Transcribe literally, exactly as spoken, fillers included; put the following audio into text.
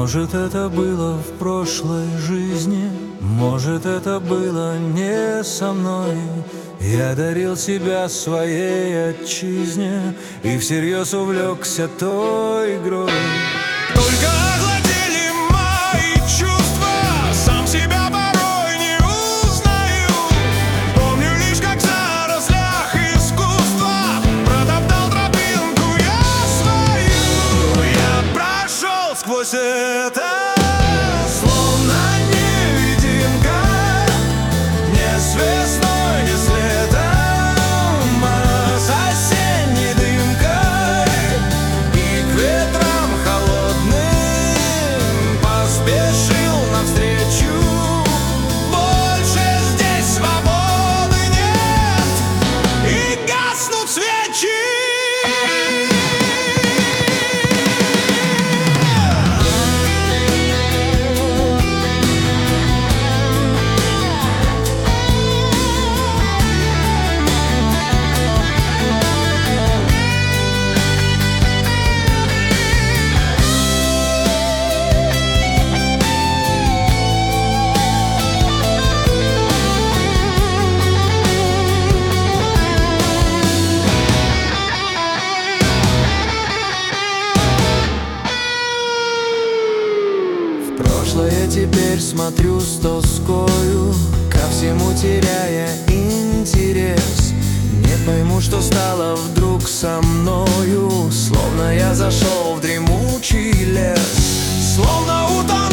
Может, это было в прошлой жизни, может, это было не со мной. Я дарил себя своей отчизне и всерьез увлекся той игрой. Только овладели мои чувства, сам себя порой не узнаю. Помню лишь, как в зарослях искусства протоптал тропинку я свою. Я прошел сквозь это, словно невидимка, неизвестной, не следом, а с осенней дымкой. И к ветрам холодным поспешил навстречу. Больше здесь свободы нет, и гаснут свечи. Я теперь смотрю с тоскою, ко всему теряя интерес. Не пойму, что стало вдруг со мною, словно я зашел в дремучий лес, словно утонул.